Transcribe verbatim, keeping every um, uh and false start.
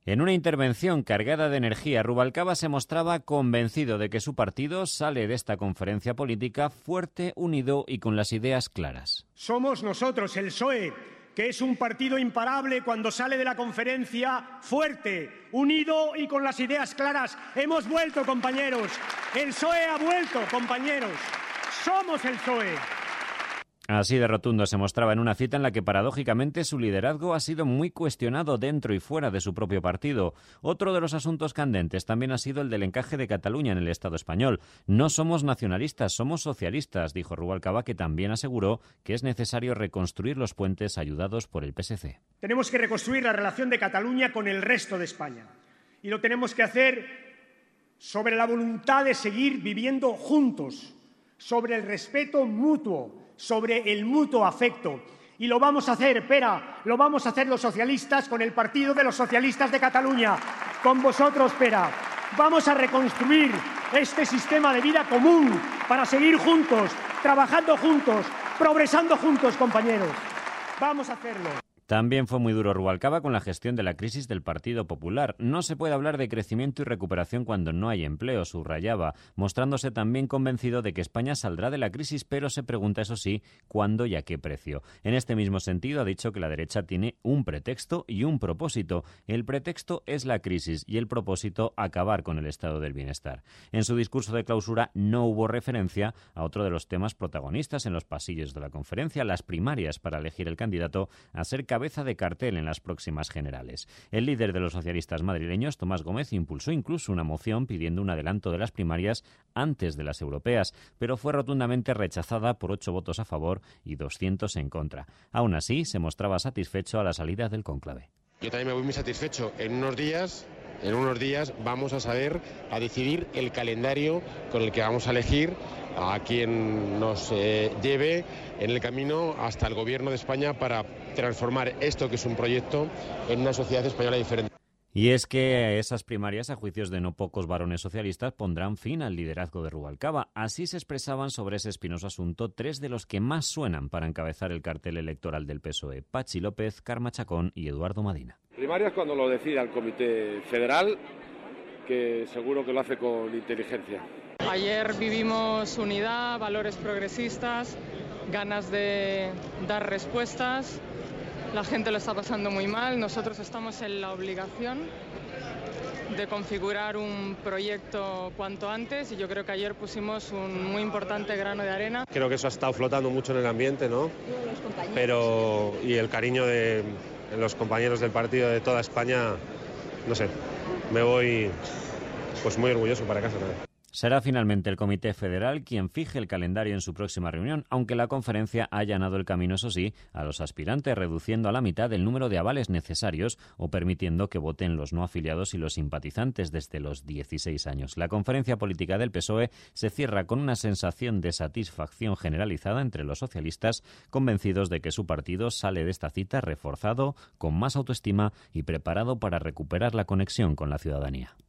En una intervención cargada de energía, Rubalcaba se mostraba convencido de que su partido sale de esta conferencia política fuerte, unido y con las ideas claras. Somos nosotros, el P S O E, que es un partido imparable cuando sale de la conferencia fuerte, unido y con las ideas claras. Hemos vuelto, compañeros. El P S O E ha vuelto, compañeros. Somos el P S O E. Así de rotundo se mostraba en una cita en la que paradójicamente su liderazgo ha sido muy cuestionado dentro y fuera de su propio partido. Otro de los asuntos candentes también ha sido el del encaje de Cataluña en el Estado español. No somos nacionalistas, somos socialistas, dijo Rubalcaba, que también aseguró que es necesario reconstruir los puentes ayudados por el P S C. Tenemos que reconstruir la relación de Cataluña con el resto de España. Y lo tenemos que hacer sobre la voluntad de seguir viviendo juntos, sobre el respeto mutuo, sobre el mutuo afecto. Y lo vamos a hacer, Pera, lo vamos a hacer los socialistas con el Partido de los Socialistas de Cataluña, con vosotros, Pera. Vamos a reconstruir este sistema de vida común para seguir juntos, trabajando juntos, progresando juntos, compañeros. Vamos a hacerlo. También fue muy duro Rubalcaba con la gestión de la crisis del Partido Popular. No se puede hablar de crecimiento y recuperación cuando no hay empleo, subrayaba, mostrándose también convencido de que España saldrá de la crisis, pero se pregunta, eso sí, cuándo y a qué precio. En este mismo sentido, ha dicho que la derecha tiene un pretexto y un propósito. El pretexto es la crisis y el propósito acabar con el estado del bienestar. En su discurso de clausura no hubo referencia a otro de los temas protagonistas en los pasillos de la conferencia, las primarias para elegir el candidato a ser cabeza de cartel en las próximas generales. El líder de los socialistas madrileños, Tomás Gómez, impulsó incluso una moción pidiendo un adelanto de las primarias antes de las europeas, pero fue rotundamente rechazada por ocho votos a favor y doscientos en contra. Aún así, se mostraba satisfecho a la salida del cónclave. Yo también me voy muy satisfecho. En unos días, en unos días vamos a saber, a decidir el calendario con el que vamos a elegir a quien nos eh, lleve en el camino hasta el gobierno de España para transformar esto, que es un proyecto, en una sociedad española diferente. Y es que esas primarias, a juicios de no pocos varones socialistas, pondrán fin al liderazgo de Rubalcaba. Así se expresaban sobre ese espinoso asunto tres de los que más suenan para encabezar el cartel electoral del P S O E: Pachi López, Carme Chacón y Eduardo Madina. Primarias cuando lo decida el Comité Federal, que seguro que lo hace con inteligencia. Ayer vivimos unidad, valores progresistas, ganas de dar respuestas. La gente lo está pasando muy mal. Nosotros estamos en la obligación de configurar un proyecto cuanto antes y yo creo que ayer pusimos un muy importante grano de arena. Creo que eso ha estado flotando mucho en el ambiente, ¿no? Pero y el cariño de los compañeros del partido de toda España, no sé, me voy pues muy orgulloso para casa también. Será finalmente el Comité Federal quien fije el calendario en su próxima reunión, aunque la conferencia ha allanado el camino, eso sí, a los aspirantes, reduciendo a la mitad el número de avales necesarios o permitiendo que voten los no afiliados y los simpatizantes desde los dieciséis años. La conferencia política del P S O E se cierra con una sensación de satisfacción generalizada entre los socialistas, convencidos de que su partido sale de esta cita reforzado, con más autoestima y preparado para recuperar la conexión con la ciudadanía.